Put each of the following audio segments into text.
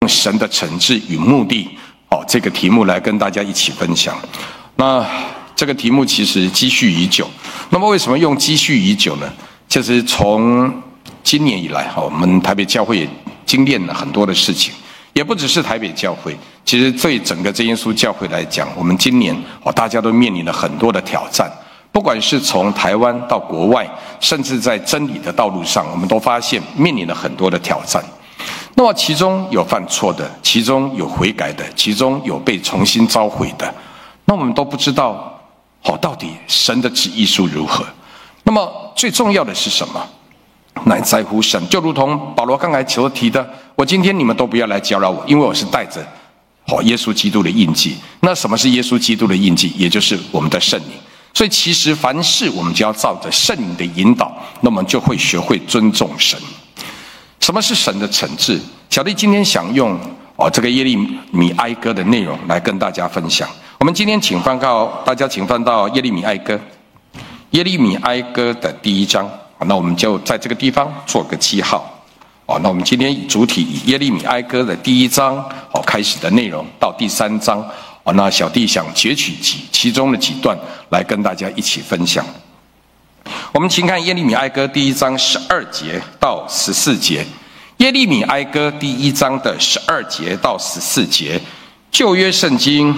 神的惩治与目的，这个题目来跟大家一起分享。那这个题目其实积蓄已久。那么为什么用积蓄已久呢？其实从今年以来，我们台北教会也经历了很多的事情，也不只是台北教会，其实对整个真耶稣教会来讲，我们今年大家都面临了很多的挑战。不管是从台湾到国外，甚至在真理的道路上，我们都发现面临了很多的挑战。那么其中有犯错的，其中有悔改的，其中有被重新召回的。那我们都不知道，到底神的旨意是如何。那么最重要的是什么？乃在乎神。就如同保罗刚才所提的，我今天你们都不要来搅扰我，因为我是带着耶稣基督的印记。那什么是耶稣基督的印记？也就是我们的圣灵。所以其实凡事我们就要照着圣灵的引导，那么就会学会尊重神。什么是神的惩治？小弟今天想用这个耶利米哀歌的内容来跟大家分享。我们今天大家请翻到耶利米哀歌，耶利米哀歌的第1章。那我们就在这个地方做个记号。那我们今天主体以耶利米哀歌的第1章开始的内容到第3章。那小弟想截取其中的几段来跟大家一起分享。我们请看耶利米哀歌第1章12节到14节。耶利米哀歌第1章的12节到14节，旧约圣经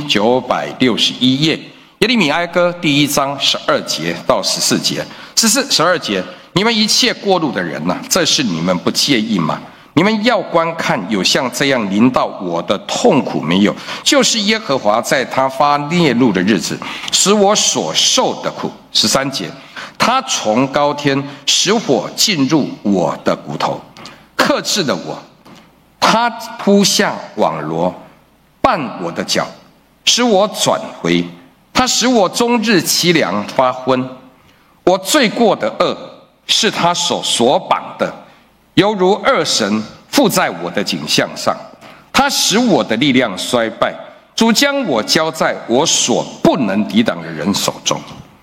961页。耶利米哀歌第1章12节到14节。12节，你们一切过路的人哪，这是你们不介意吗？你们要观看有像这样临到我的痛苦没有？就是耶和华在他发烈怒的日子，使我所受的苦。13节，他从高天使火进入我的骨头，克制了我。他扑向网罗，绊我的脚，使我转回。他使我终日凄凉发昏。我罪过的恶是他手所绑的，犹如恶神附在我的颈项上。他使我的力量衰败，主将我交在我所不能抵挡的人手中。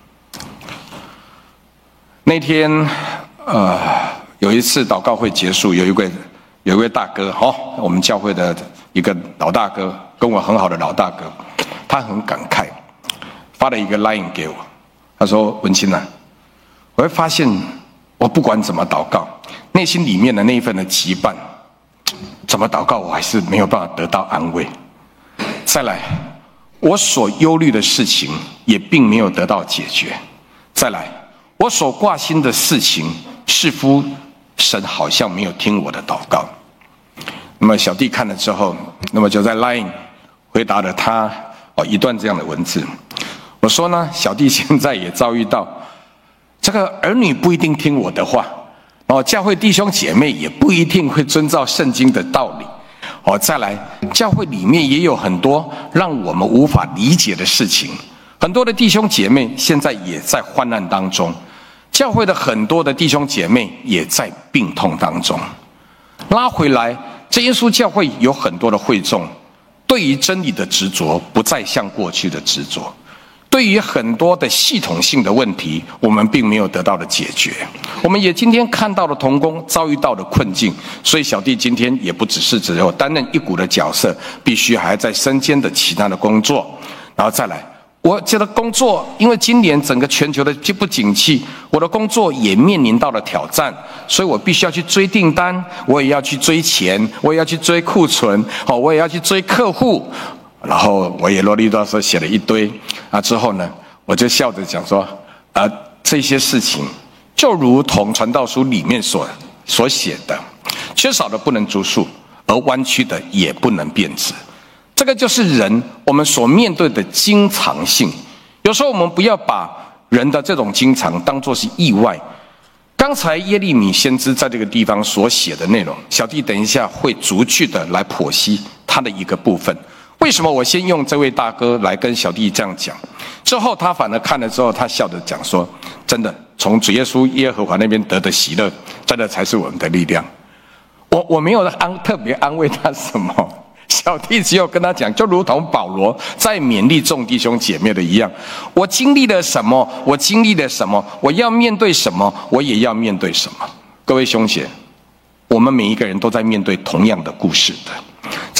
那天有一次祷告会结束，有一位大哥，我们教会的一个老大哥，跟我很好的老大哥，他很感慨，发了一个 line 给我。他说：文清啊，我会发现我不管怎么祷告，内心里面的那一份的羁绊，怎么祷告我还是没有办法得到安慰。再来，我所忧虑的事情也并没有得到解决。再来，我所挂心的事情，似乎神好像没有听我的祷告。那么小弟看了之后，那么就在 LINE 回答了他一段这样的文字。我说呢，小弟现在也遭遇到这个儿女不一定听我的话，教会弟兄姐妹也不一定会遵照圣经的道理。再来，教会里面也有很多让我们无法理解的事情。很多的弟兄姐妹现在也在患难当中，教会的很多的弟兄姐妹也在病痛当中。拉回来，真耶稣教会有很多的会众，对于真理的执着不再像过去的执着。对于很多的系统性的问题，我们并没有得到的解决。我们也今天看到了同工遭遇到的困境，所以小弟今天也不只有担任一股的角色，必须还在身兼的其他的工作。然后再来，我觉得工作，因为今年整个全球的不景气，我的工作也面临到了挑战，所以我必须要去追订单，我也要去追钱，我也要去追库存，我也要去追客户。然后我也啰里啰嗦写了一堆之后呢，我就笑着讲说，这些事情就如同传道书里面所写的，缺少的不能逐数，而弯曲的也不能变直。这个就是人我们所面对的经常性。有时候我们不要把人的这种经常当作是意外。刚才耶利米先知在这个地方所写的内容，小弟等一下会逐句的来剖析他的一个部分。为什么我先用这位大哥来跟小弟这样讲？之后他反而看了之后，他笑着讲说：真的，从主耶稣耶和华那边得的喜乐，真的才是我们的力量。我没有特别安慰他什么，小弟只有跟他讲，就如同保罗在勉励众弟兄姐妹的一样，我经历了什么，我经历了什么，我要面对什么，我也要面对什么。各位兄姐，我们每一个人都在面对同样的故事的。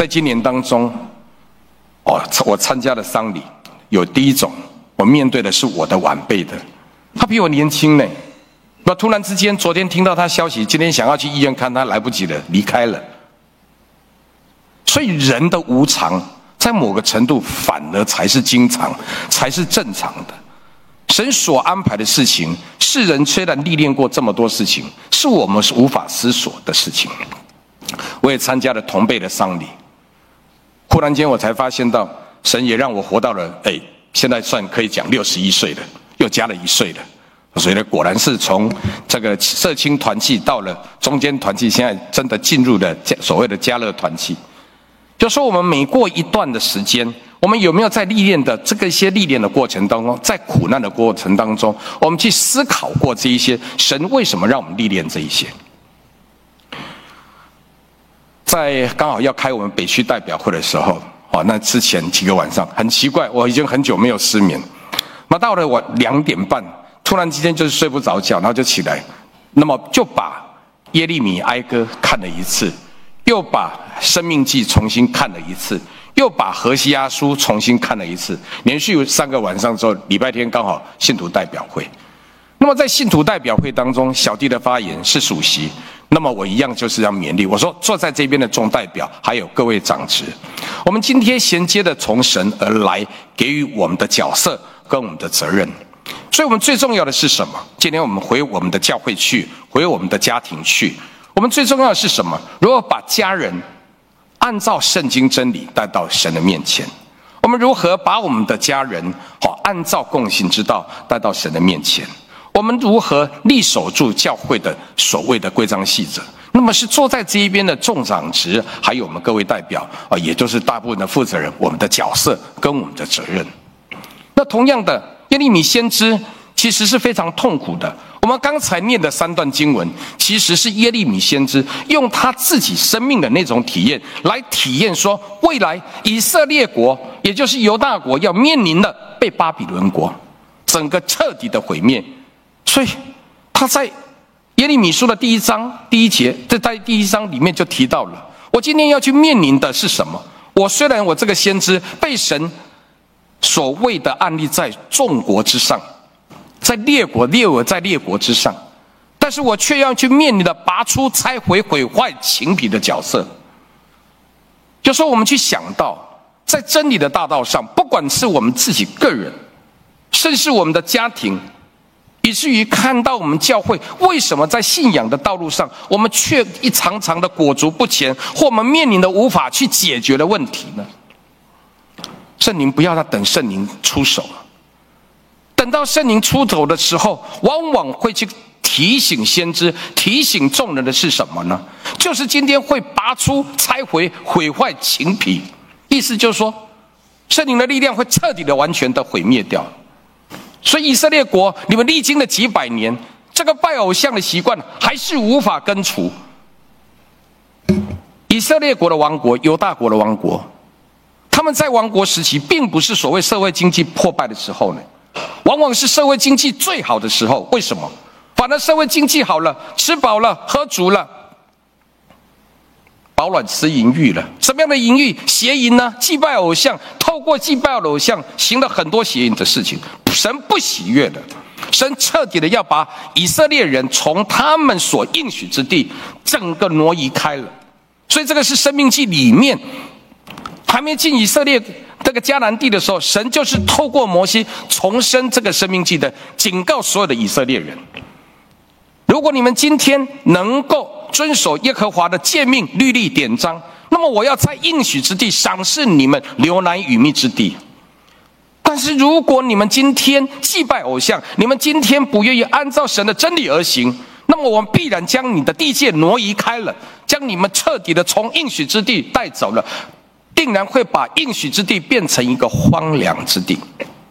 在今年当中，我参加的丧礼，有第一种，我面对的是我的晚辈的，他比我年轻呢。那突然之间，昨天听到他消息，今天想要去医院看他，来不及了，离开了。所以人的无常，在某个程度反而才是经常，才是正常的。神所安排的事情，世人虽然历练过这么多事情，是我们是无法思索的事情。我也参加了同辈的丧礼，忽然间我才发现到，神也让我活到了，现在算可以讲61岁了，又加了1岁了。所以呢，果然是从这个社青团契到了中间团契，现在真的进入了所谓的家乐团契。就说我们每过一段的时间，我们有没有在历练的这个一些历练的过程当中，在苦难的过程当中，我们去思考过这一些神为什么让我们历练这一些？在刚好要开我们北区代表会的时候，那之前几个晚上很奇怪，我已经很久没有失眠，那到了我2点半。突然之间就是睡不着觉，然后就起来，那么就把耶利米哀歌看了一次，又把生命记重新看了一次，又把何西阿书重新看了一次，连续3个晚上之后，礼拜天刚好信徒代表会。那么在信徒代表会当中，小弟的发言是属席，那么我一样就是要勉励，我说坐在这边的众代表，还有各位长职，我们今天衔接的从神而来，给予我们的角色跟我们的责任。所以我们最重要的是什么？今天我们回我们的教会去，回我们的家庭去，我们最重要的是什么？如何把家人按照圣经真理带到神的面前？我们如何把我们的家人按照共行之道带到神的面前？我们如何立守住教会的所谓的规章细则？那么是坐在这一边的众长职，还有我们各位代表也就是大部分的负责人，我们的角色跟我们的责任。那同样的，耶利米先知其实是非常痛苦的。我们刚才念的3段经文，其实是耶利米先知用他自己生命的那种体验来体验说，未来以色列国，也就是犹大国要面临的被巴比伦国整个彻底的毁灭。所以他在耶利米书的第1章第1节，在第1章里面就提到了，我今天要去面临的是什么？虽然我这个先知被神所谓的案例在众国之上，在列国在列国之上，但是我却要去面临的拔出、拆毁、毁坏、情彼的角色。就说我们去想到，在真理的大道上，不管是我们自己个人，甚至我们的家庭，以至于看到我们教会为什么在信仰的道路上，我们却常常的裹足不前，或我们面临的无法去解决的问题呢？圣灵不要他等圣灵出手，等到圣灵出头的时候，往往会去提醒先知、提醒众人的是什么呢？就是今天会拔出、拆毁、毁坏、情彼，意思就是说，圣灵的力量会彻底的、完全的毁灭掉。所以以色列国，你们历经了几百年，这个拜偶像的习惯还是无法根除。以色列国的亡国，犹大国的亡国，他们在亡国时期，并不是所谓社会经济破败的时候呢，往往是社会经济最好的时候。为什么？反而社会经济好了，吃饱了，喝足了，饱暖思淫欲了。什么样的淫欲？邪淫呢？祭拜偶像，透过祭拜偶像，行了很多邪淫的事情，神不喜悦的。神彻底的要把以色列人从他们所应许之地整个挪移开了。所以这个是申命记里面还没进以色列这个迦南地的时候，神就是透过摩西重申这个申命记的警告所有的以色列人，如果你们今天能够遵守耶和华的诫命、律例、典章，那么我要在应许之地赏赐你们流奶与蜜之地。但是如果你们今天祭拜偶像，你们今天不愿意按照神的真理而行，那么我们必然将你的地界挪移开了，将你们彻底的从应许之地带走了，定然会把应许之地变成一个荒凉之地。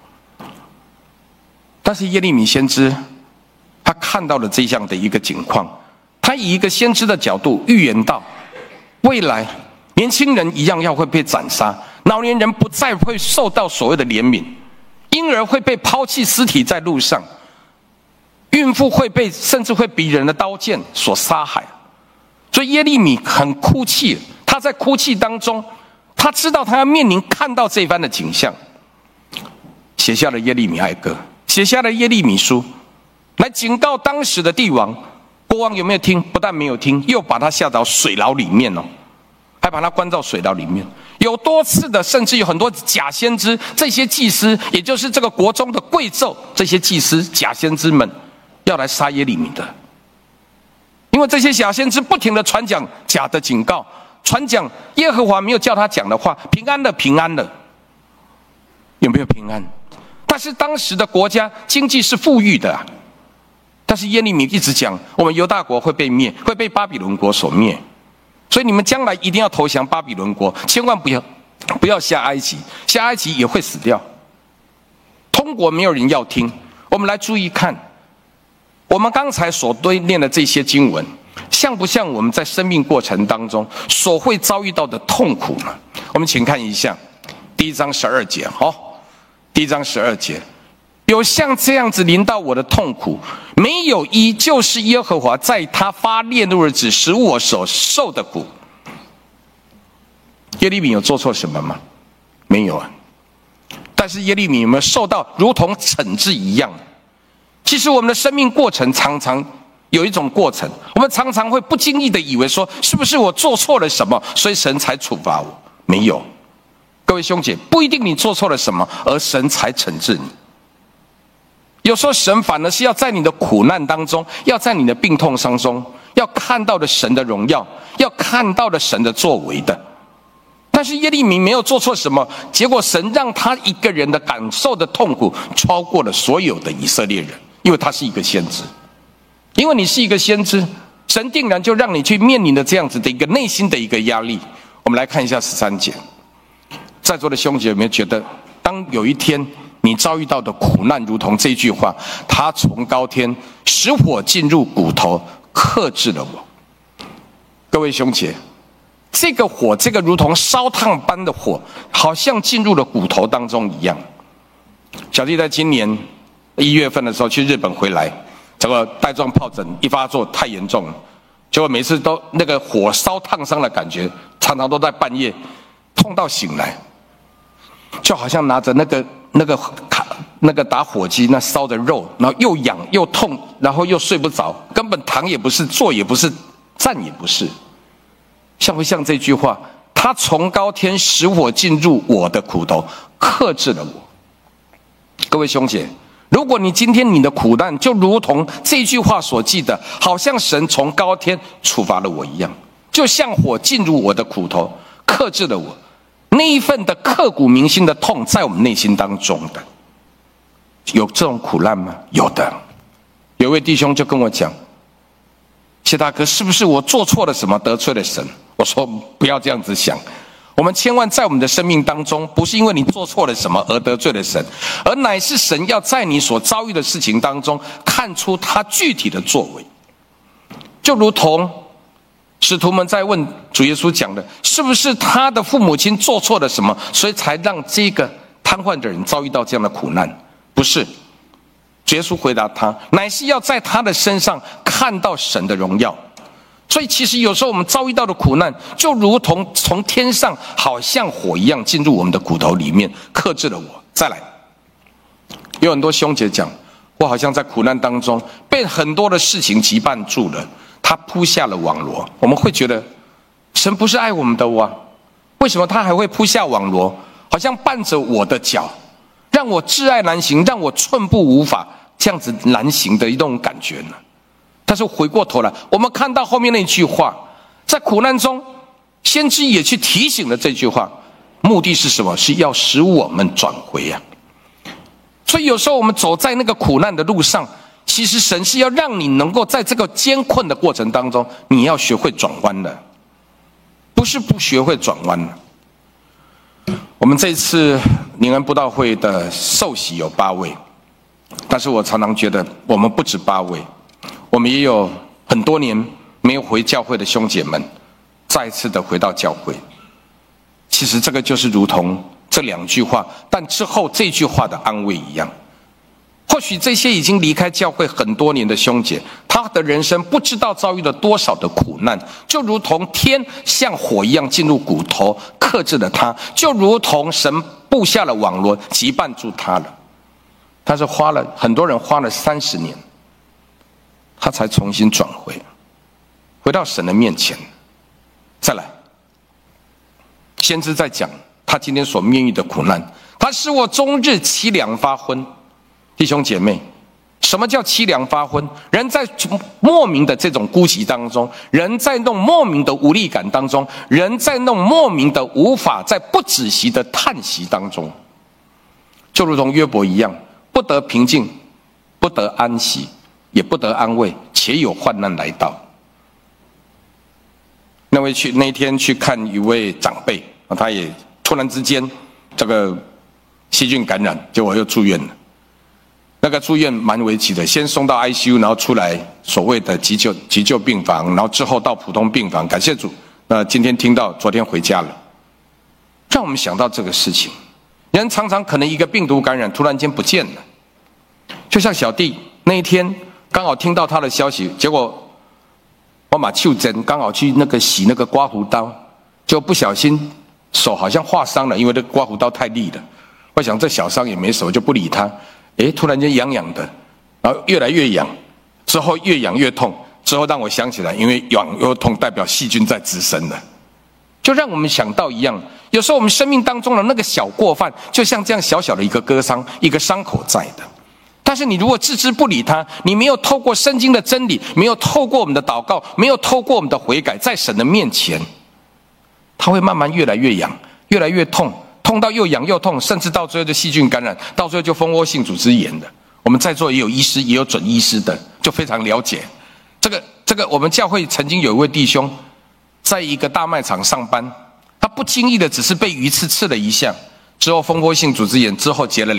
但是耶利米先知他看到了这样的一个景况，他以一个先知的角度预言到，未来年轻人一样要会被斩杀，老年人不再会受到所谓的怜悯，婴儿会被抛弃尸体在路上，孕妇会被甚至会被人的刀剑所杀害。所以耶利米很哭泣，他在哭泣当中他知道他要面临看到这番的景象，写下了耶利米哀歌，写下了耶利米书，来警告当时的帝王。国王有没有听？不但没有听，又把他下到水牢里面哦，还把他关到水牢里面。有多次的，甚至有很多假先知，这些祭司，也就是这个国中的贵胄，这些祭司假先知们要来杀耶利米的。因为这些假先知不停的传讲假的警告，传讲耶和华没有叫他讲的话，平安了，平安了，有没有平安？但是当时的国家经济是富裕的啊，但是耶利米一直讲，我们犹大国会被灭，会被巴比伦国所灭，所以你们将来一定要投降巴比伦国，千万不要下埃及，下埃及也会死掉。通国没有人要听。我们来注意看，我们刚才所念的这些经文，像不像我们在生命过程当中所会遭遇到的痛苦呢？我们请看一下第1章12节，第1章12节，有像这样子临到我的痛苦，没有一，就是耶和华在他发烈怒日子使我所受的苦。耶利米有做错什么吗？没有啊。但是耶利米有没有受到如同惩治一样？其实我们的生命过程常常有一种过程，我们常常会不经意的以为说，是不是我做错了什么，所以神才处罚我？没有，各位兄姐，不一定你做错了什么，而神才惩治你。有时候神反而是要在你的苦难当中，要在你的病痛当中，要看到的神的荣耀，要看到的神的作为的。但是耶利米没有做错什么，结果神让他一个人的感受的痛苦超过了所有的以色列人，因为他是一个先知。因为你是一个先知，神定然就让你去面临的这样子的一个内心的一个压力。我们来看一下13节，在座的兄姐有没有觉得，当有一天你遭遇到的苦难如同这句话，他从高天使火进入骨头，克制了我。各位兄姐，这个火，这个如同烧烫般的火，好像进入了骨头当中一样。小弟在今年1月份的时候去日本回来，这个带状疱疹一发作太严重了，结果每次都那个火烧烫伤的感觉，常常都在半夜痛到醒来，就好像拿着那个打火机那烧的肉，然后又痒又痛，然后又睡不着，根本躺也不是，坐也不是，站也不是。像不像这句话？他从高天使火进入我的骨头，克制了我。各位兄姐，如果你今天你的苦难就如同这句话所记的，好像神从高天处罚了我一样，就像火进入我的骨头，克制了我，那一份的刻骨铭心的痛在我们内心当中的，有这种苦难吗？有的。有一位弟兄就跟我讲，谢大哥，是不是我做错了什么，得罪了神？我说不要这样子想，我们千万在我们的生命当中，不是因为你做错了什么而得罪了神，而乃是神要在你所遭遇的事情当中看出他具体的作为。就如同使徒们在问主耶稣讲的，是不是他的父母亲做错了什么，所以才让这个瘫痪的人遭遇到这样的苦难？不是，主耶稣回答他，乃是要在他的身上看到神的荣耀。所以其实有时候我们遭遇到的苦难，就如同从天上好像火一样进入我们的骨头里面，克制了我。再来，有很多兄姐讲，我好像在苦难当中被很多的事情羁绊住了，他铺下了网罗。我们会觉得神不是爱我们的哇？为什么他还会铺下网罗，好像绊着我的脚，让我挚爱难行，让我寸步无法这样子难行的一种感觉呢？但是回过头来，我们看到后面那句话，在苦难中，先知也去提醒了这句话，目的是什么？是要使我们转回啊。所以有时候我们走在那个苦难的路上，其实神是要让你能够在这个艰困的过程当中，你要学会转弯的，不是不学会转弯的。我们这一次灵恩布道会的受洗有8位，但是我常常觉得我们不止8位，我们也有很多年没有回教会的兄姐们，再一次的回到教会。其实这个就是如同这2句话，但之后这句话的安慰一样。 或许这些已经离开教会很多年的兄姐，他的人生不知道遭遇了多少的苦难，就如同天像火一样进入骨头，克制了他，就如同神布下了网罗，羁绊住他了。但是很多人花了30年，他才重新转回到神的面前。再来，先知在讲他今天所面遇的苦难，他使我终日凄凉发昏。弟兄姐妹，什么叫凄凉发昏？人在莫名的这种孤寂当中，人在那种莫名的无力感当中，人在那种莫名的无法在不止息的叹息当中，就如同约伯一样，不得平静，不得安息，也不得安慰，且有患难来到。那一天去看一位长辈，他也突然之间这个细菌感染，结果又住院了。那个住院蛮危急的，先送到 ICU， 然后出来所谓的急救病房，然后之后到普通病房。感谢主，今天听到，昨天回家了，让我们想到这个事情。人常常可能一个病毒感染突然间不见了，就像小弟那一天刚好听到他的消息，结果我马秀珍刚好去洗那个刮胡刀，就不小心手好像划伤了，因为那刮胡刀太利了。我想这小伤也没什么，就不理他。突然间痒痒的，然后越来越痒，之后越痒越痛，之后让我想起来，因为痒又痛代表细菌在滋生了，就让我们想到一样，有时候我们生命当中的那个小过犯，就像这样小小的一个割伤，一个伤口在的。但是你如果置之不理它，你没有透过圣经的真理，没有透过我们的祷告，没有透过我们的悔改，在神的面前，它会慢慢越来越痒，越来越痛。痛到又痒又痛，甚至到最后就细菌感染，到最后就蜂窝性组织炎的。我们在座也有医师，也有准医师的，就非常了解。这个我们教会曾经有一位弟兄，在一个大卖场上班，他不经意的只是被鱼刺了一下，之后蜂窝性组织炎，之后截了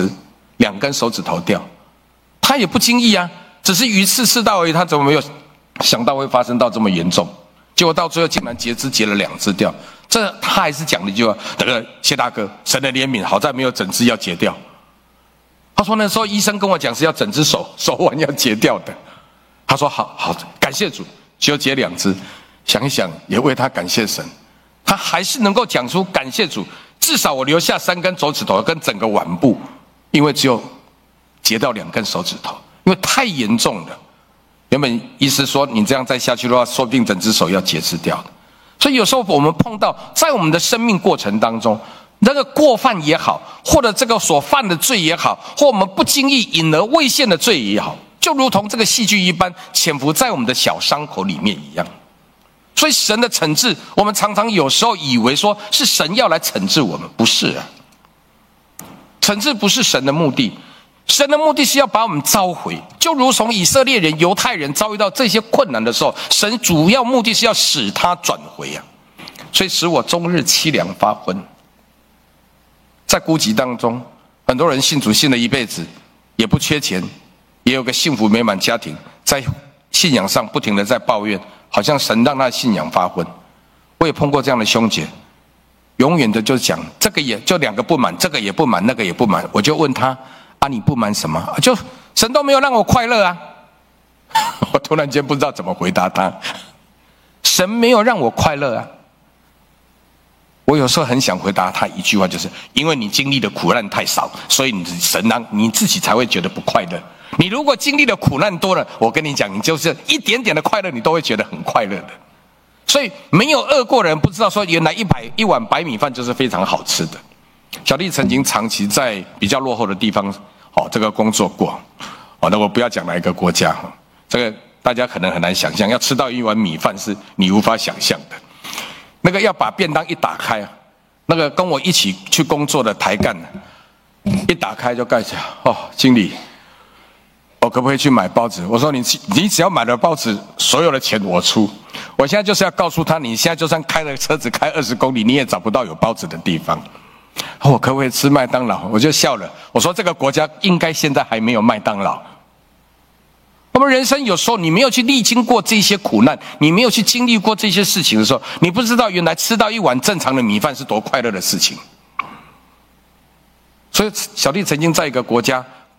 2根手指头掉。他也不经意啊，只是鱼刺到而已，他怎么没有想到会发生到这么严重？结果到最后竟然截了2只掉。他还是讲了一句话：“谢大哥，神的怜悯，好在没有整只要截掉。”他说那时候医生跟我讲是要整只手腕要截掉的。他说好，感谢主，就截2只。想一想，也为他感谢神，他还是能够讲出感谢主，至少我留下3根手指头跟整个腕部，因为只有截到2根手指头，因为太严重了。原本医师说你这样再下去的话，说不定整只手要截肢掉的。所以有时候我们碰到在我们的生命过程当中，那个过犯也好，或者这个所犯的罪也好，或我们不经意隐而未现的罪也好，就如同这个细菌一般潜伏在我们的小伤口里面一样。所以神的惩治，我们常常有时候以为说是神要来惩治我们，不是啊。惩治不是神的目的，神的目的是要把我们召回，就如同以色列人、犹太人遭遇到这些困难的时候，神主要目的是要使他转回啊。所以使我终日凄凉发昏。在孤寂当中，很多人信主信了一辈子，也不缺钱，也有个幸福美满家庭，在信仰上不停的在抱怨，好像神让他的信仰发昏。我也碰过这样的兄姐，永远的就讲这个也就2个不满，这个也不满，那个也不满。我就问他你不满什么？就神都没有让我快乐啊！我突然间不知道怎么回答他，神没有让我快乐啊！我有时候很想回答他一句话，就是因为你经历的苦难太少，所以神让你自己才会觉得不快乐。你如果经历的苦难多了，我跟你讲，你就是一点点的快乐，你都会觉得很快乐的。所以没有饿过的人不知道说，原来一碗白米饭就是非常好吃的。小弟曾经长期在比较落后的地方这个工作过。那我不要讲哪一个国家，这个大家可能很难想象，要吃到一碗米饭是你无法想象的。那个要把便当一打开，那个跟我一起去工作的台干一打开就盖起来，经理，我可不可以去买包子？我说你只要买了包子，所有的钱我出。我现在就是要告诉他，你现在就算开了车子开20公里，你也找不到有包子的地方。我可不可以吃麦当劳？我就笑了，我说这个国家应该现在还没有麦当劳。我们人生有时候你没有去历经过这些苦难，你没有去经历过这些事情的时候，你不知道原来吃到一碗正常的米饭是多快乐的事情。所以小弟曾经在一个国家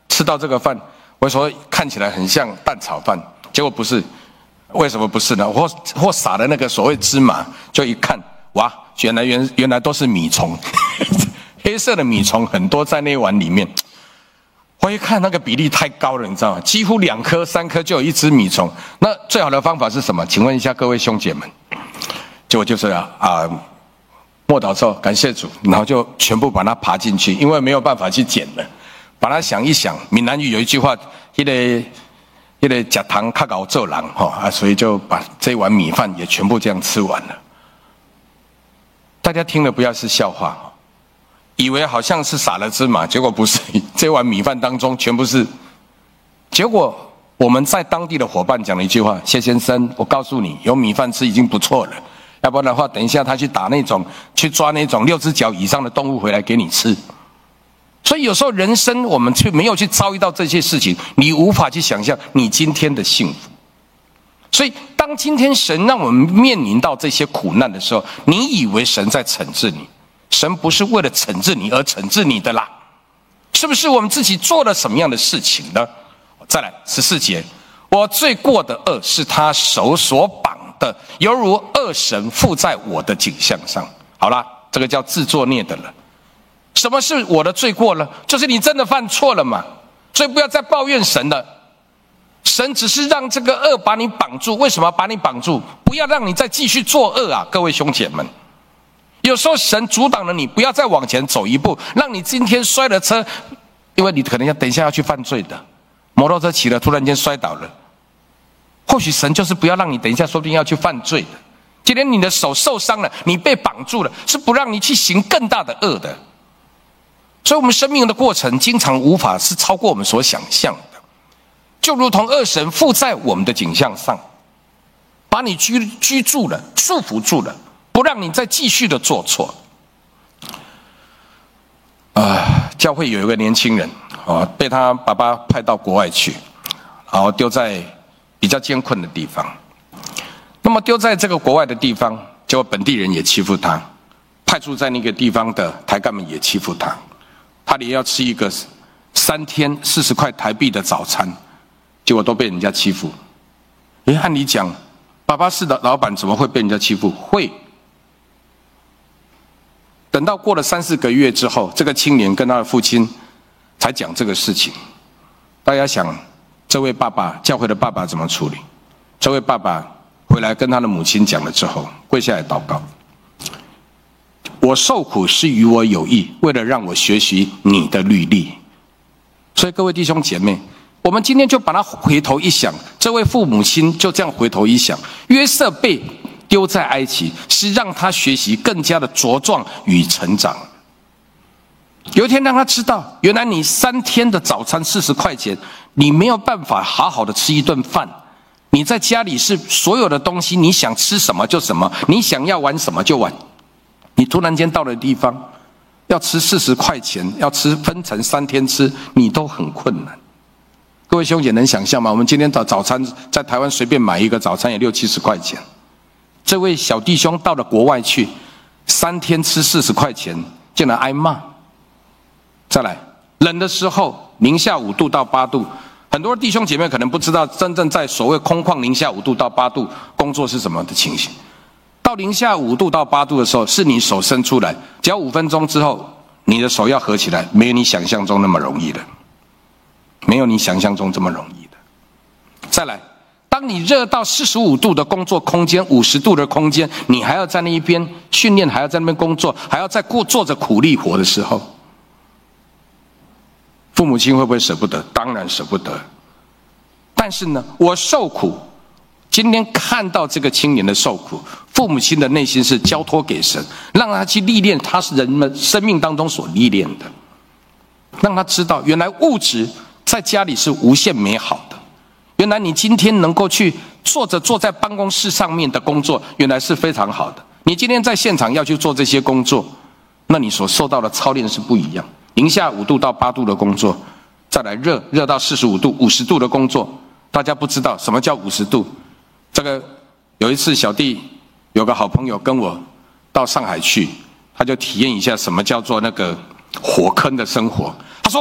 吃到这个饭，我说看起来很像蛋炒饭，结果不是。为什么不是呢？或撒的那个所谓芝麻，就一看，哇，原来都是米虫，黑色的米虫很多在那一碗里面。我一看那个比例太高了，你知道吗？几乎2颗3颗就有一只米虫。那最好的方法是什么？请问一下各位兄姐们，结果就是默祷之后感谢主，然后就全部把它爬进去，因为没有办法去捡了。把它想一想，闽南语有一句话，吃糖较熬做人所以就把这碗米饭也全部这样吃完了。大家听了不要是笑话，以为好像是撒了芝麻，结果不是，这碗米饭当中全部是。结果我们在当地的伙伴讲了一句话：谢先生，我告诉你，有米饭吃已经不错了，要不然的话，等一下他去抓那种6只脚以上的动物回来给你吃。所以有时候人生我们没有去遭遇到这些事情，你无法去想象你今天的幸福。所以当今天神让我们面临到这些苦难的时候，你以为神在惩治你，神不是为了惩治你而惩治你的啦。是不是我们自己做了什么样的事情呢？再来14节，我罪过的恶是他手所绑的，犹如恶神附在我的颈项上。好啦，这个叫自作孽的了。什么是我的罪过呢？就是你真的犯错了嘛，所以不要再抱怨神了。神只是让这个恶把你绑住，为什么把你绑住？不要让你再继续作恶啊，各位兄姐们。有时候神阻挡了你，不要再往前走一步，让你今天摔了车，因为你可能等一下要去犯罪的，摩托车骑了突然间摔倒了，或许神就是不要让你等一下说不定要去犯罪的。今天你的手受伤了，你被绑住了，是不让你去行更大的恶的。所以我们生命的过程经常无法是超过我们所想象的，就如同恶神附在我们的颈项上，把你拘住了，束缚住了，不让你再继续的做错。教会有一个年轻人被他爸爸派到国外去，然后丢在比较艰困的地方。那么丢在这个国外的地方，结果本地人也欺负他，派驻在那个地方的台干们也欺负他。他也要吃一个3天40块台币的早餐，结果都被人家欺负。按理讲，爸爸是的老板，怎么会被人家欺负？会。等到过了3、4个月之后，这个青年跟他的父亲才讲这个事情。大家想，这位爸爸，教会的爸爸怎么处理？这位爸爸回来跟他的母亲讲了之后，跪下来祷告。我受苦是与我有益，为了让我学习你的律例。所以各位弟兄姐妹，我们今天就把它回头一想，这位父母亲就这样回头一想，约瑟被丢在埃及，是让他学习更加的茁壮与成长。有一天让他知道，原来你3天的早餐40块钱，你没有办法好好的吃一顿饭。你在家里是所有的东西，你想吃什么就什么，你想要玩什么就玩。你突然间到了地方，要吃40块钱，要吃分成3天吃，你都很困难。各位兄姐能想象吗？我们今天早餐在台湾随便买一个早餐也60、70块钱。这位小弟兄到了国外去，3天吃40块钱，竟然挨骂。再来，冷的时候零下5度到8度，很多弟兄姐妹可能不知道，真正在所谓空旷零下5度到8度工作是什么的情形。到零下5度到8度的时候，是你手伸出来，只要5分钟之后，你的手要合起来，没有你想象中那么容易的，没有你想象中这么容易的。再来，当你热到45度的工作空间、50度的空间，你还要在那一边训练，还要在那边工作，还要在做着苦力活的时候，父母亲会不会舍不得？当然舍不得。但是呢，我受苦，今天看到这个青年的受苦，父母亲的内心是交托给神，让他去历练他是人们生命当中所历练的，让他知道原来物质在家里是无限美好的，原来你今天能够去坐在办公室上面的工作，原来是非常好的。你今天在现场要去做这些工作，那你所受到的操练是不一样。零下5度到8度的工作，再来热到45度、50度的工作，大家不知道什么叫50度。这个有一次小弟有个好朋友跟我到上海去，他就体验一下什么叫做那个火坑的生活。他说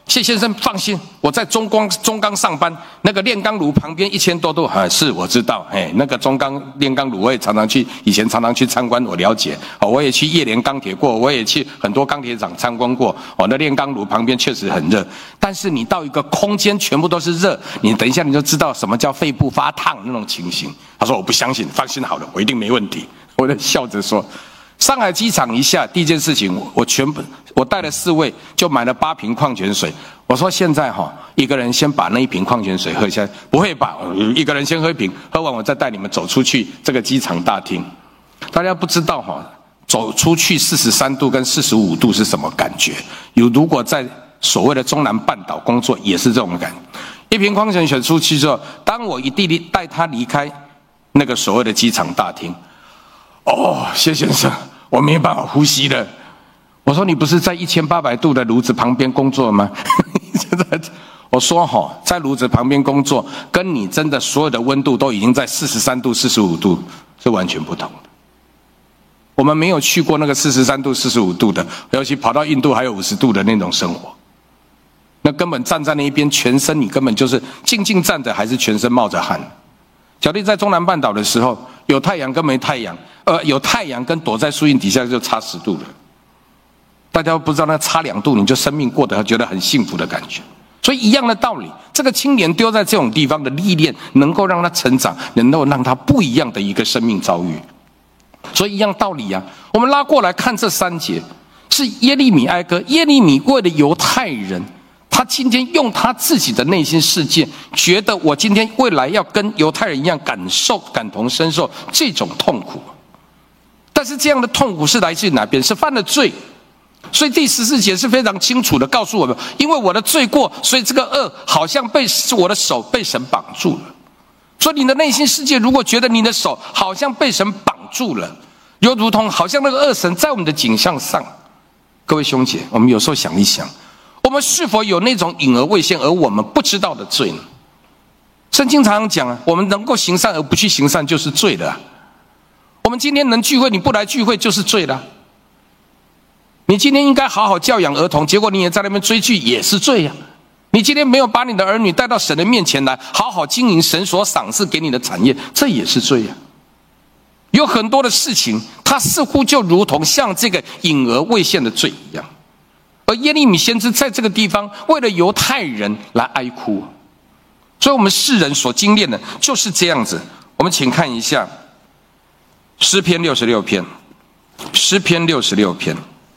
谢先生放心，我在中钢上班，那个炼钢炉旁边1000多度，是我知道，那个中钢炼钢炉我也常常去，以前常常去参观，我了解，我也去叶联钢铁过，我也去很多钢铁厂参观过，那炼钢炉旁边确实很热，但是你到一个空间全部都是热，你等一下你就知道什么叫肺部发烫那种情形。他说我不相信，放心好了，我一定没问题。我就笑着说，上海机场一下第一件事情，我带了4位，就买了8瓶矿泉水。我说现在一个人先把那1瓶矿泉水喝下来，不会吧？一个人先喝1瓶，喝完我再带你们走出去这个机场大厅。大家不知道走出去43度跟45度是什么感觉？如果在所谓的中南半岛工作，也是这种感觉。1瓶矿泉水出去之后，当我一弟弟带他离开那个所谓的机场大厅，谢先生，我没办法呼吸了。我说你不是在1800度的炉子旁边工作吗？我说在炉子旁边工作，跟你真的所有的温度都已经在43度、45度是完全不同的。我们没有去过那个43度、45度的，尤其跑到印度还有50度的那种生活，那根本站在那一边，全身你根本就是静静站着，还是全身冒着汗。小弟在中南半岛的时候，有太阳跟没太阳，有太阳跟躲在树荫底下就差10度了。大家不知道那差2度，你就生命过得觉得很幸福的感觉。所以一样的道理，这个青年丢在这种地方的历练，能够让他成长，能够让他不一样的一个生命遭遇。所以一样道理啊，我们拉过来看这3节，是耶利米哀歌。耶利米为了犹太人，他今天用他自己的内心世界，觉得我今天未来要跟犹太人一样感同身受这种痛苦。但是这样的痛苦是来自于哪边？是犯了罪。所以第14节是非常清楚的告诉我们，因为我的罪过，所以这个恶好像我的手被神绑住了。所以你的内心世界如果觉得你的手好像被神绑住了，又如同好像那个恶神在我们的颈项上。各位兄姐，我们有时候想一想，我们是否有那种隐而未现而我们不知道的罪呢？圣经常常讲我们能够行善而不去行善就是罪了。我们今天能聚会，你不来聚会就是罪了。你今天应该好好教养儿童，结果你也在那边追剧，也是罪呀。你今天没有把你的儿女带到神的面前来，好好经营神所赏赐给你的产业，这也是罪呀。有很多的事情，它似乎就如同像这个隐而未现的罪一样。而耶利米先知在这个地方为了犹太人来哀哭，所以我们世人所经历的就是这样子。我们请看一下诗篇66篇，诗篇66篇，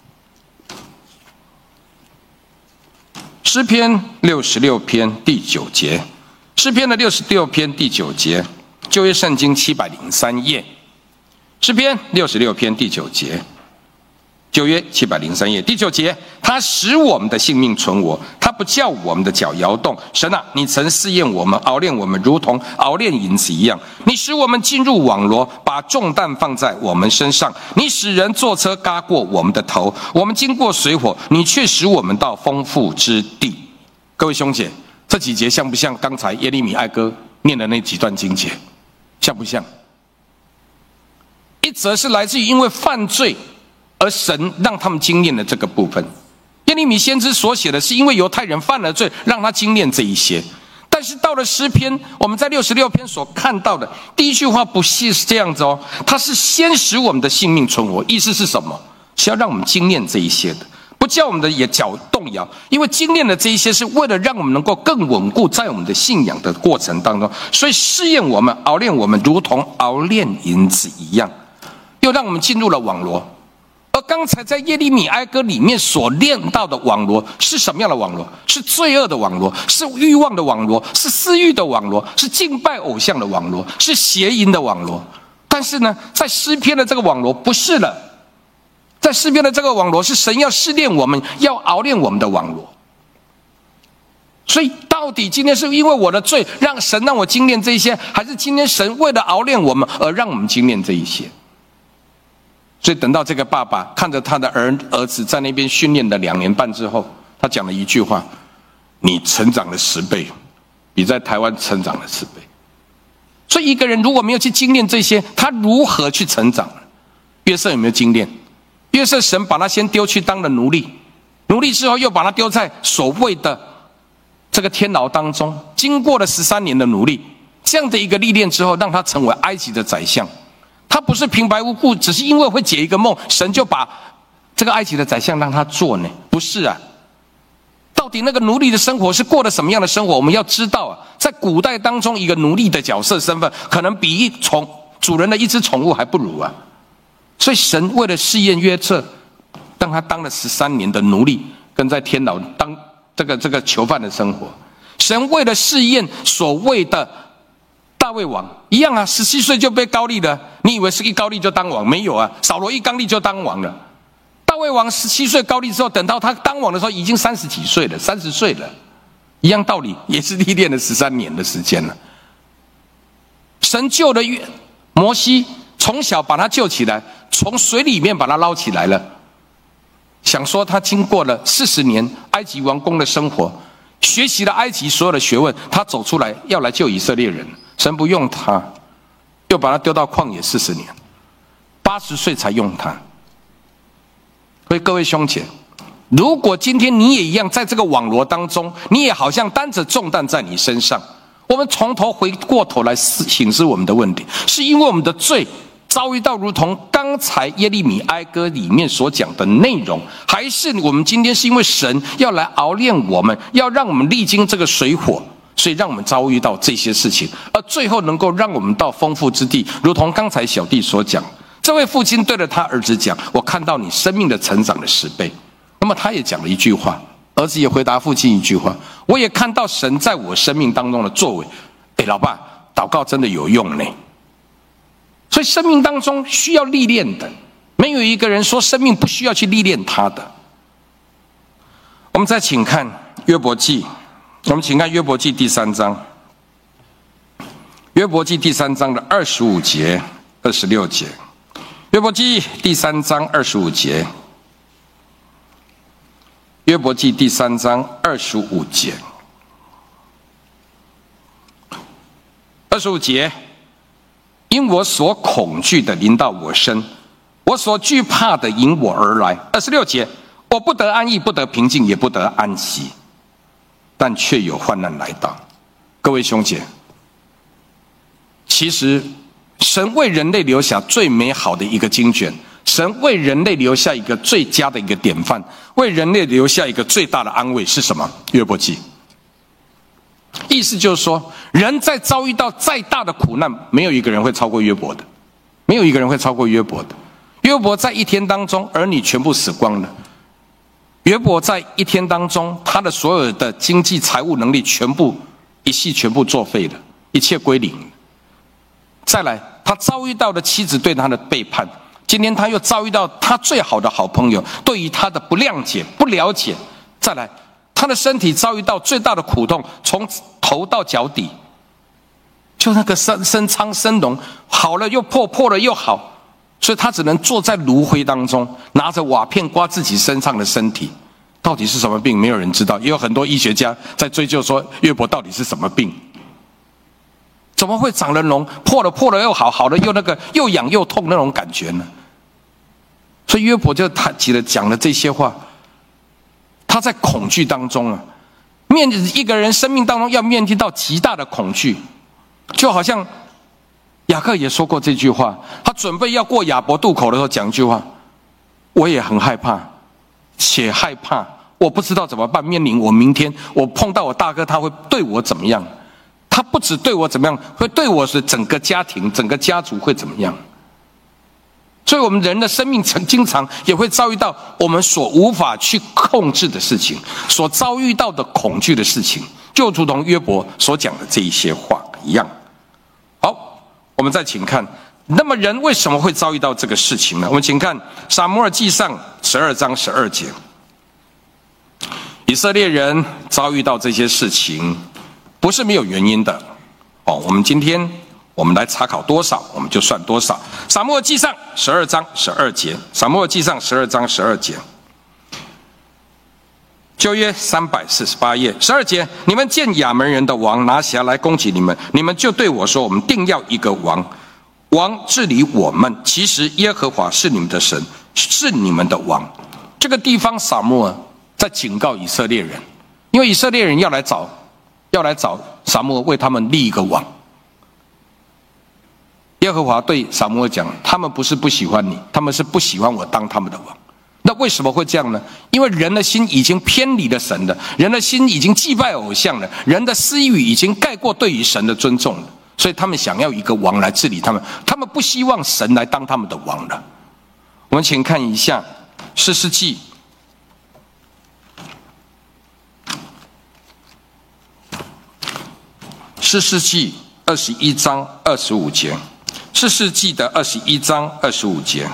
诗篇66篇第9节，诗篇的66篇第9节，旧约圣经703页，诗篇66篇第9节，旧约703页第9节，他使我们的性命存活，他不叫我们的脚摇动。神啊，你曾试验我们，熬炼我们，如同熬炼银子一样。你使我们进入网罗，把重担放在我们身上。你使人坐车嘎过我们的头，我们经过水火，你却使我们到丰富之地。各位兄姐，这几节像不像刚才耶利米哀歌念的那几段经节？像不像？一则是来自于因为犯罪而神让他们经验了这个部分。耶利米先知所写的是因为犹太人犯了罪，让他经验这一些。但是到了诗篇，我们在66篇所看到的第一句话不是这样子他是先使我们的性命存活。意思是什么？是要让我们经验这一些的，不叫我们的也脚动摇。因为经验的这一些是为了让我们能够更稳固在我们的信仰的过程当中，所以试验我们，熬炼我们，如同熬炼银子一样，又让我们进入了网罗。而刚才在耶利米哀歌里面所练到的网罗是什么样的网罗？是罪恶的网罗，是欲望的网罗，是私欲的网罗，是敬拜偶像的网罗，是邪淫的网罗。但是呢，在诗篇的这个网罗不是了，在诗篇的这个网罗是神要试炼我们，要熬炼我们的网罗。所以到底今天是因为我的罪让神让我经验这些，还是今天神为了熬炼我们而让我们经验这一些？所以等到这个爸爸看着他的儿子在那边训练了2年半之后，他讲了一句话：你成长了10倍，比在台湾成长了10倍。所以一个人如果没有去经验这些，他如何去成长？约瑟有没有经验？约瑟神把他先丢去当了奴隶奴隶之后又把他丢在所谓的这个天牢当中，经过了13年的努力，这样的一个历练之后，让他成为埃及的宰相。他不是平白无故，只是因为会解一个梦，神就把这个埃及的宰相让他做呢？不是啊。到底那个奴隶的生活是过了什么样的生活？我们要知道啊，在古代当中，一个奴隶的角色身份，可能比主人的一只宠物还不如啊。所以神为了试验约瑟，让他当了13年的奴隶，跟在天牢当这个囚犯的生活。神为了试验所谓的大卫王一样啊，17岁就被膏立了。你以为是一膏立就当王？没有啊，扫罗一膏立就当王了。大卫王17岁膏立之后，等到他当王的时候，已经30几岁了，30岁了。一样道理，也是历练了13年的时间了。神救了摩西，从小把他救起来，从水里面把他捞起来了。想说他经过了40年埃及王宫的生活，学习了埃及所有的学问，他走出来要来救以色列人。神不用他，又把他丢到旷野40年，80岁才用他。所以各位兄姐，如果今天你也一样在这个网罗当中，你也好像担着重担在你身上，我们从头回过头来省思我们的问题，是因为我们的罪遭遇到如同刚才耶利米哀歌里面所讲的内容，还是我们今天是因为神要来熬炼我们，要让我们历经这个水火，所以让我们遭遇到这些事情，而最后能够让我们到丰富之地，如同刚才小弟所讲，这位父亲对着他儿子讲，我看到你生命的成长的10倍。那么他也讲了一句话，儿子也回答父亲一句话，我也看到神在我生命当中的作为。老爸，祷告真的有用呢。所以生命当中需要历练的，没有一个人说生命不需要去历练他的。我们再请看约伯记，我们请看约伯记第3章，约伯记第3章的25节、26节。约伯记第3章25节，约伯记第3章25节，25节，因我所恐惧的临到我身，我所惧怕的引我而来。26节，我不得安逸，不得平静，也不得安息，但却有患难来到。各位兄姐，其实神为人类留下最美好的一个经卷，神为人类留下一个最佳的一个典范，为人类留下一个最大的安慰是什么？约伯记。意思就是说，人在遭遇到再大的苦难，没有一个人会超过约伯的，没有一个人会超过约伯的。约伯在一天当中，儿女全部死光了。约伯在一天当中，他的所有的经济财务能力全部作废了，一切归零。再来，他遭遇到的妻子对他的背叛，今天他又遭遇到他最好的好朋友对于他的不谅解、不了解。再来，他的身体遭遇到最大的苦痛，从头到脚底，就那个生疮生脓，好了又破，破了又好，所以他只能坐在炉灰当中，拿着瓦片刮自己身上的身体。到底是什么病？没有人知道，也有很多医学家在追究说约伯到底是什么病。怎么会长了脓，破了又好，好了又那个又痒又痛那种感觉呢？所以约伯就讲了这些话，他在恐惧当中啊，一个人生命当中要面对到极大的恐惧，就好像雅各也说过这句话，他准备要过雅博渡口的时候讲一句话，我也很害怕，且害怕，我不知道怎么办，面临我明天我碰到我大哥他会对我怎么样，他不只对我怎么样，会对我的整个家庭、整个家族会怎么样。所以我们人的生命经常也会遭遇到我们所无法去控制的事情，所遭遇到的恐惧的事情，就如同约伯所讲的这一些话一样。好，我们再请看，那么人为什么会遭遇到这个事情呢？我们请看撒母耳记上12章12节，以色列人遭遇到这些事情不是没有原因的。我们今天我们来查考多少，我们就算多少。撒母耳记上12章12节，撒母耳记上12章12节，旧约348页12节，你们见亚扪人的王拿辖来攻击你们，你们就对我说，我们定要一个王，王治理我们。其实耶和华是你们的神，是你们的王。这个地方撒母耳在警告以色列人，因为以色列人要来找撒母耳为他们立一个王。耶和华对撒母耳讲，他们不是不喜欢你，他们是不喜欢我当他们的王。那为什么会这样呢？因为人的心已经偏离了神了，人的心已经祭拜偶像了，人的私欲已经盖过对于神的尊重了，所以他们想要一个王来治理他们，他们不希望神来当他们的王了。我们请看一下士师记21章25节，士师记的21章25节，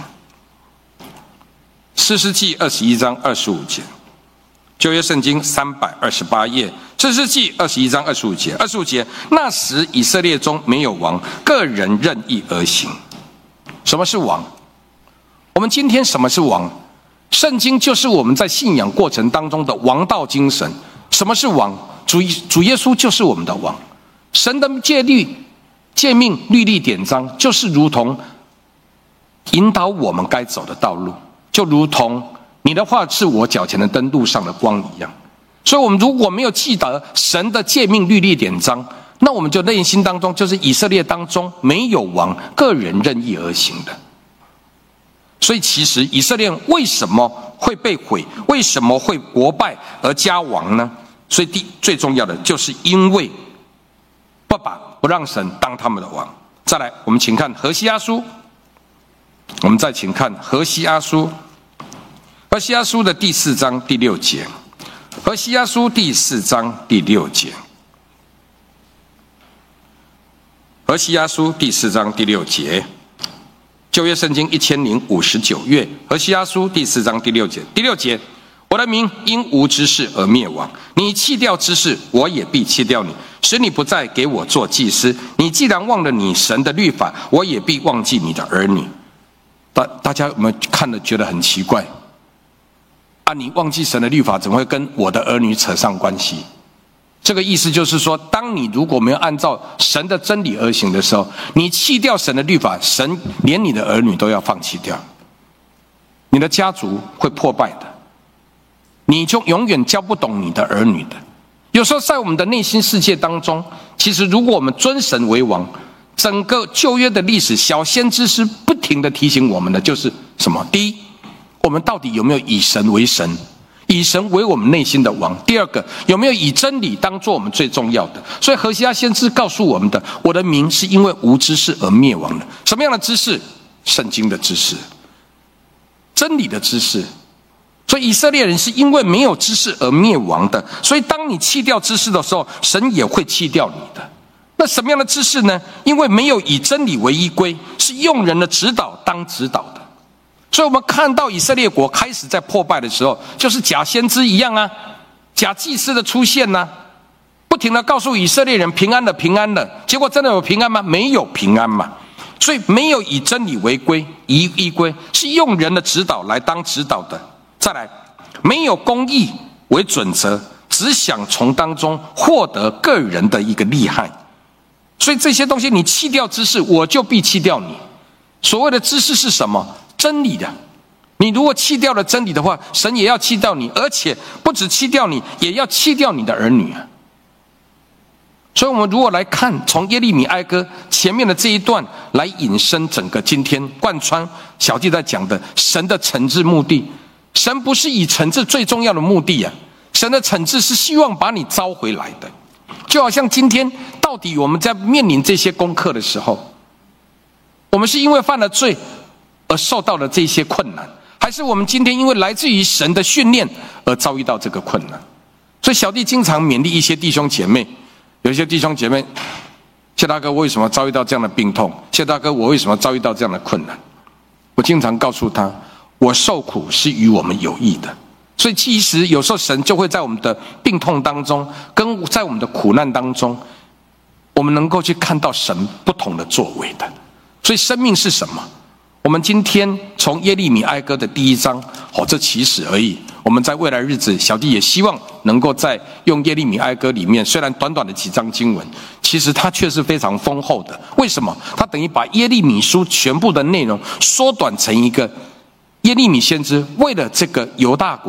士师记21章25节，旧约圣经328页，士师记21章25节，25节，那时以色列中没有王，个人任意而行。什么是王？我们今天什么是王？圣经就是我们在信仰过程当中的王道精神。什么是王？主耶稣就是我们的王。神的诫命、律例、典章，就是如同引导我们该走的道路，就如同你的话是我脚前的灯，路上的光一样。所以我们如果没有记得神的诫命、律例、典章，那我们就内心当中就是以色列当中没有王，个人任意而行的。所以其实以色列为什么会被毁，为什么会国败而家亡呢？所以最重要的就是因为不让神当他们的王。再来，我们请看何西阿书，我们再请看何西阿书，何西阿书的第4章第6节，何西阿书第4章第6节，何西阿书第4章第6节，旧约圣经1059页，何西阿书第4章第6节，第6节，我的民因无知识而灭亡，你弃掉知识，我也必弃掉你，使你不再给我做祭司。你既然忘了你神的律法，我也必忘记你的儿女。大家有没有看了觉得很奇怪？你忘记神的律法，怎么会跟我的儿女扯上关系？这个意思就是说，当你如果没有按照神的真理而行的时候，你弃掉神的律法，神连你的儿女都要放弃掉，你的家族会破败的，你就永远教不懂你的儿女的。有时候在我们的内心世界当中，其实如果我们尊神为王，整个旧约的历史，小先知是不停的提醒我们的就是什么？第一，我们到底有没有以神为神，以神为我们内心的王？第二个，有没有以真理当作我们最重要的？所以何西阿先知告诉我们的，我的民是因为无知识而灭亡的。什么样的知识？圣经的知识，真理的知识。所以以色列人是因为没有知识而灭亡的，所以当你弃掉知识的时候，神也会弃掉你的。那什么样的知识呢？因为没有以真理为依归，是用人的指导当指导的。所以我们看到以色列国开始在破败的时候，就是假先知一样啊，假祭司的出现啊，不停的告诉以色列人平安了，平安了，结果真的有平安吗？没有平安嘛。所以没有以真理为依归，是用人的指导来当指导的。再来，没有公义为准则，只想从当中获得个人的一个利害。所以这些东西你弃掉知识，我就必弃掉你。所谓的知识是什么？真理的。你如果弃掉了真理的话，神也要弃掉你，而且不止弃掉你，也要弃掉你的儿女啊。所以我们如果来看从耶利米哀歌前面的这一段来引申整个今天贯穿小弟在讲的神的惩治目的，神不是以惩治最重要的目的啊，神的惩治是希望把你招回来的。就好像今天到底我们在面临这些功课的时候，我们是因为犯了罪而受到了这些困难，还是我们今天因为来自于神的训练而遭遇到这个困难？所以小弟经常勉励一些弟兄姐妹，有一些弟兄姐妹，谢大哥，我为什么遭遇到这样的病痛？谢大哥，我为什么遭遇到这样的困难？我经常告诉他，我受苦是与我们有益的。所以其实有时候神就会在我们的病痛当中，跟在我们的苦难当中，我们能够去看到神不同的作为的。所以生命是什么？我们今天从耶利米哀歌的第1章，这起始而已。我们在未来日子，小弟也希望能够在用耶利米哀歌里面，虽然短短的几章经文，其实它却是非常丰厚的。为什么？它等于把耶利米书全部的内容缩短成一个耶利米先知为了这个犹大国，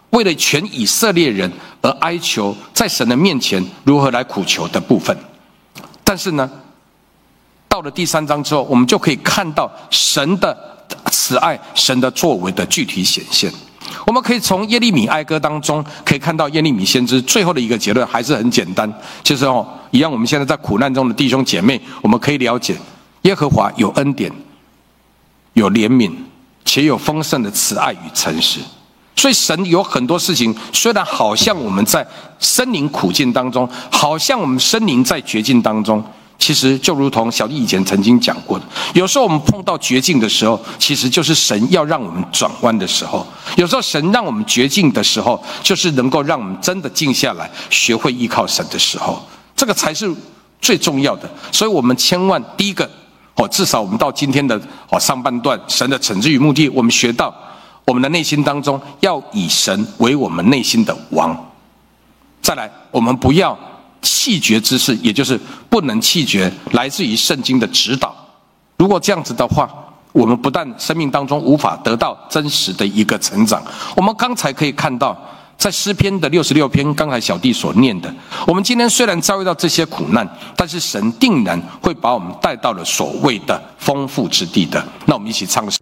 为了全以色列人而哀求，在神的面前如何来苦求的部分。但是呢，到了第3章之后，我们就可以看到神的慈爱、神的作为的具体显现。我们可以从耶利米哀歌当中可以看到，耶利米先知最后的一个结论还是很简单，就是一样我们现在在苦难中的弟兄姐妹，我们可以了解耶和华有恩典、有怜悯，且有丰盛的慈爱与诚实。所以神有很多事情，虽然好像我们在生灵苦境当中，好像我们生灵在绝境当中，其实就如同小弟以前曾经讲过的，有时候我们碰到绝境的时候，其实就是神要让我们转弯的时候。有时候神让我们绝境的时候，就是能够让我们真的静下来，学会依靠神的时候，这个才是最重要的。所以我们千万第一个，至少我们到今天的上半段，神的惩治与目的，我们学到我们的内心当中要以神为我们内心的王。再来，我们不要弃绝之事，也就是不能弃绝来自于圣经的指导。如果这样子的话，我们不但生命当中无法得到真实的一个成长。我们刚才可以看到，在诗篇的66篇，刚才小弟所念的，我们今天虽然遭遇到这些苦难，但是神定然会把我们带到了所谓的丰富之地的。那我们一起唱诗。